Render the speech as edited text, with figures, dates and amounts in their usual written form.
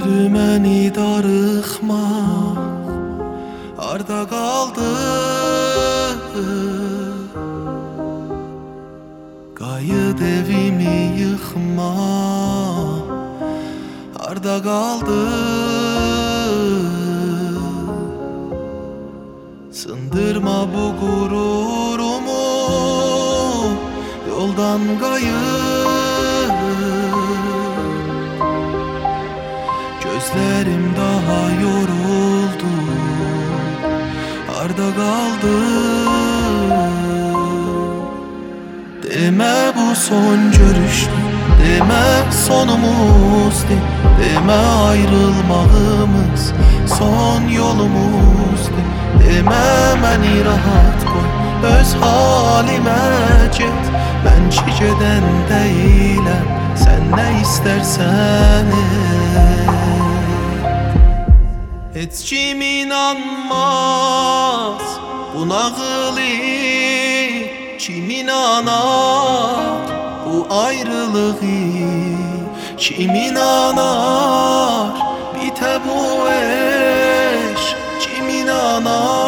Gördü məni darıxma, harda qaldı? Qayıt evimi yıxma, harda qaldı? Sındırma bu gururumu, yoldan qayıt. Gözlerim daha yoruldu, harda qaldı? Demə bu son görüşdür, demə sonumuzdur, demə ayrılmağımız son yolumuzdur. Demə məni rahat qoy, öz halimə get. Mən ki gedən deyiləm, sən nə istərsən et. Heç kim inanmaz bu nağılı, kim inanar bu ayrılığı? Kim inanar bitə bu eşq, kim inanar